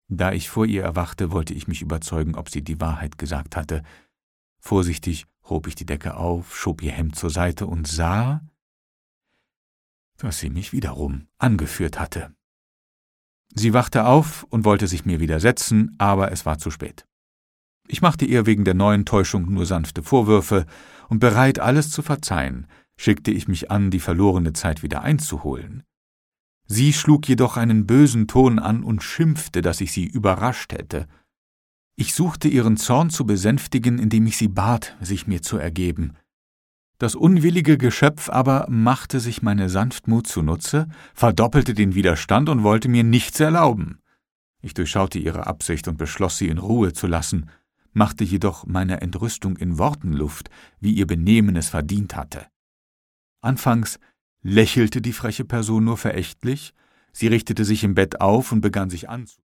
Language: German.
Da ich vor ihr erwachte, wollte ich mich überzeugen, ob sie die Wahrheit gesagt hatte. Vorsichtig hob ich die Decke auf, schob ihr Hemd zur Seite und sah, dass sie mich wiederum angeführt hatte. Sie wachte auf und wollte sich mir widersetzen, aber es war zu spät. Ich machte ihr wegen der neuen Täuschung nur sanfte Vorwürfe, und bereit, alles zu verzeihen, schickte ich mich an, die verlorene Zeit wieder einzuholen. Sie schlug jedoch einen bösen Ton an und schimpfte, dass ich sie überrascht hätte. Ich suchte ihren Zorn zu besänftigen, indem ich sie bat, sich mir zu ergeben. Das unwillige Geschöpf aber machte sich meine Sanftmut zunutze, verdoppelte den Widerstand und wollte mir nichts erlauben. Ich durchschaute ihre Absicht und beschloss, sie in Ruhe zu lassen, machte jedoch meiner Entrüstung in Worten Luft, wie ihr Benehmen es verdient hatte. Anfangs lächelte die freche Person nur verächtlich, sie richtete sich im Bett auf und begann sich anzuziehen.